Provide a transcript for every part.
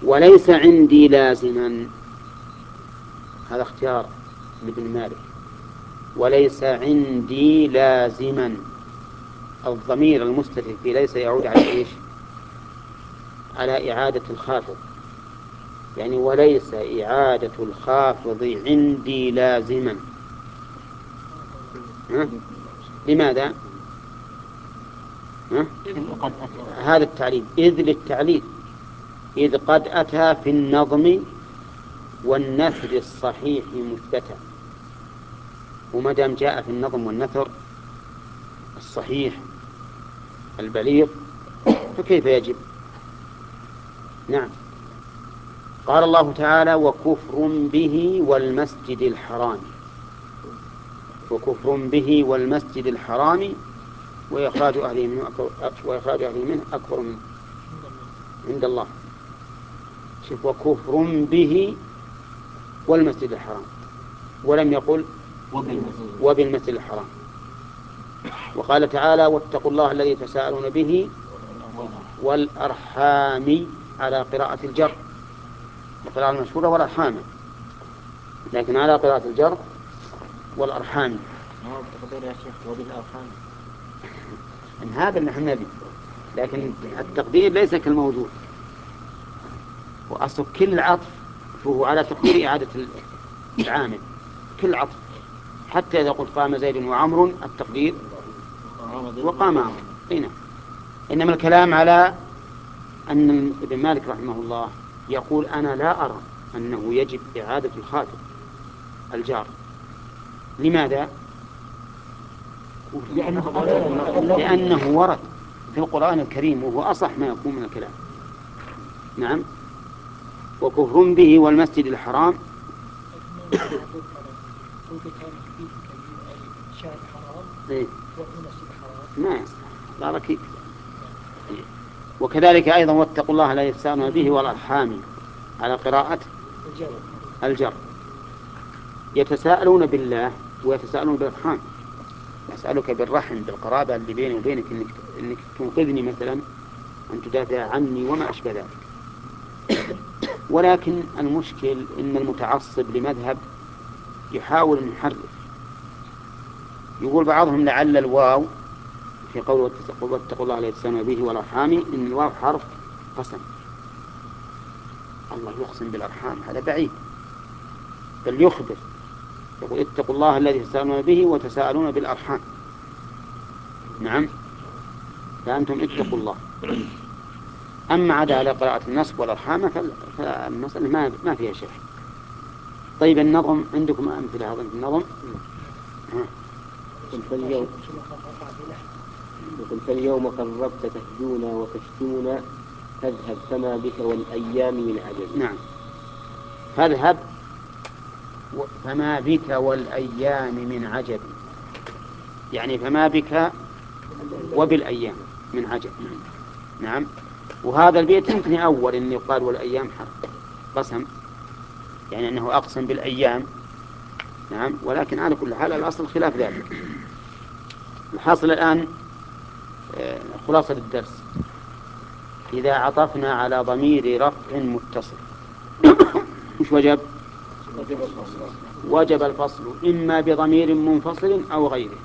وليس عندي لازما، هذا اختيار لابن مالك. وليس عندي لازما، الضمير المستتر في ليس يعود على إيش؟ على إعادة الخافض، يعني وليس إعادة الخافض عندي لازما. لماذا؟ هذا التعليل إذ للتعليل، إذ قد أتى في النظم والنثر الصحيح مثبتا، وما دام جاء في النظم والنثر الصحيح البليغ فكيف يجب؟ نعم. قال الله تعالى: وكفر به والمسجد الحرام، وكفر به والمسجد الحرام وإخراج أهله منه أكبر منه عند الله. شوف، وكفر به والمسجد الحرام، ولم يقل وبالمسجد الحرام. وقال تعالى: واتقوا الله الذي تساءلون به والأرحام، على قراءة الجر، القراءة المشهورة والأرحام، لكن على قراءة الجر والأرحام. تقدير يا شيخ وبالأرحام، إن هذا نحن نبي، لكن التقدير ليس كالموجود، وأصل كل عطف فهو على تقدير إعادة العامل، كل عطف، حتى إذا قلت قام زيد وعمر التقدير وقام عمر. إنما الكلام على أن ابن مالك رحمه الله يقول: أنا لا أرى أنه يجب إعادة الخافض الجار. لماذا؟ لأنه ورد في القرآن الكريم، وهو أصح ما يكون من الكلام. نعم. وكفر به والمسجد الحرام، ما لا ركيب. وكذلك أيضا واتقوا الله الذي تساءلون به والأرحام، على قراءة الجر. يتساءلون بالله ويتساءلون بالأرحام. أسألك بالرحم، بالقرابة اللي بيني وبينك، إنك تنقذني مثلا، أن تدافع عني وما أشبه ذلك. ولكن المشكل إن المتعصب لمذهب يحاول أن يحرف. يقول بعضهم: لعل الواو في قول واتقوا الله الذي تساءلون به والأرحام، إن الواو حرف قسم. الله يقسم بالأرحام؟ هذا بعيد، بل يخبر، يقول: اتقوا الله الذي تساءلون به وتساءلون بالأرحام. نعم، فأنتم اتقوا الله. أما عدا على قراءة النصب والأرحام فالمسألة ما فيها شيء. طيب، النظم عندكم أمثلة أظن في النظم؟ يقول: فاليوم قربت تهجونا وتشتمنا، تذهب فما بك والأيام من عجب. نعم، فاذهب فما بك والأيام من عجب، يعني فما بك وبالأيام من عجب. نعم. وهذا البيت يمكن أول أن يقال والأيام قسم، يعني أنه أقسم بالأيام. نعم. ولكن على كل حال الأصل خلاف ذلك. الحاصل الآن خلاصة الدرس: إذا عطفنا على ضمير رفع متصل وش وجب؟ وجب الفصل، إما بضمير منفصل أو غيره،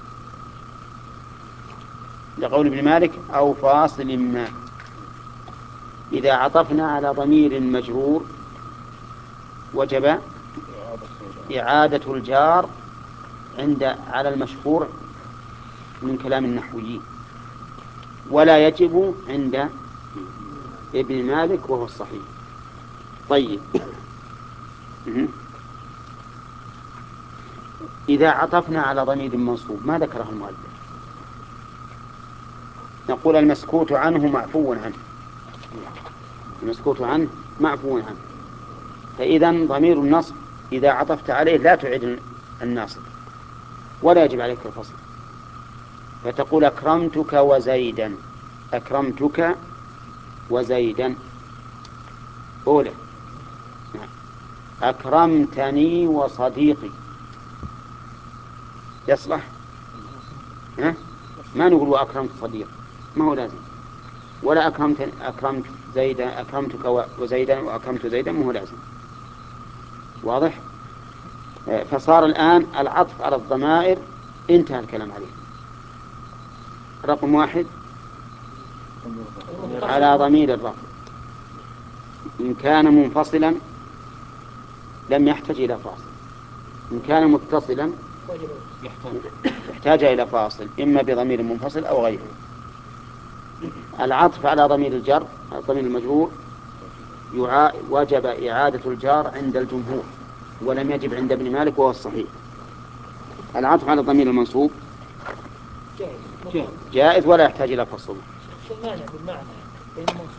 لقول ابن مالك: أو فاصل ما. إذا عطفنا على ضمير مجرور وجب إعادة الجار على المشهور من كلام النحويين، ولا يجب عند ابن مالك وهو الصحيح. طيب، إذا عطفنا على ضمير منصوب ما ذكره المؤلف، نقول: المسكوت عنه معفو عنه، المسكوت عنه معفو عنه. فإذا ضمير النصب إذا عطفت عليه لا تعيد الناصب، ولا يجب عليك الفصل، فتقول: أكرمتك وزيدا، أكرمتك وزيدا أولى. أكرمتني وصديقي يصلح؟ ما نقول وأكرمت صديق، ما هو لازم. ولا أكرمت زيدا، أكرمتك وزيدا وأكرمت زيدا، مو لازم. واضح؟ فصار الآن العطف على الضمائر انتهى الكلام عليه. رقم 1 على ضمير الرفع إن كان منفصلا لم يحتاج إلى فاصل، إن كان متصلا يحتاج إلى فاصل إما بضمير منفصل أو غيره. العطف على ضمير الجر، ضمير المجرور، وجب إعادة الجار عند الجمهور ولم يجب عند ابن مالك وهو الصحيح. العطف على ضمير المنصوب جائز ولا يحتاج إلى فصل.